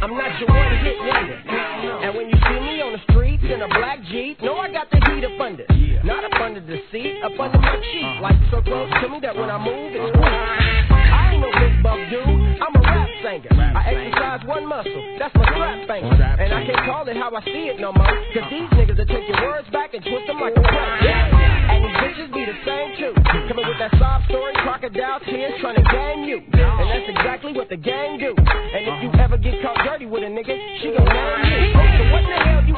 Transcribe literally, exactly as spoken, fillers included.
I'm not your one hit wonder. And when you see me on the streets in a black Jeep, know I got the heat up under. Not up under the seat, up under my cheek. Like so close to me that when I move, it's cool. I ain't no big buff dude, I'm a rap singer. I exercise one muscle, that's my strap finger. And I can't call it how I see it no more. Cause these niggas will take your words back and twist them like a rap. And these bitches be the same too. Coming with that sob story, crocodile tears, trying to gang you. And that's exactly what the gang do. And if you ever get caught dirty with a nigga, she gon' name you. So what the hell you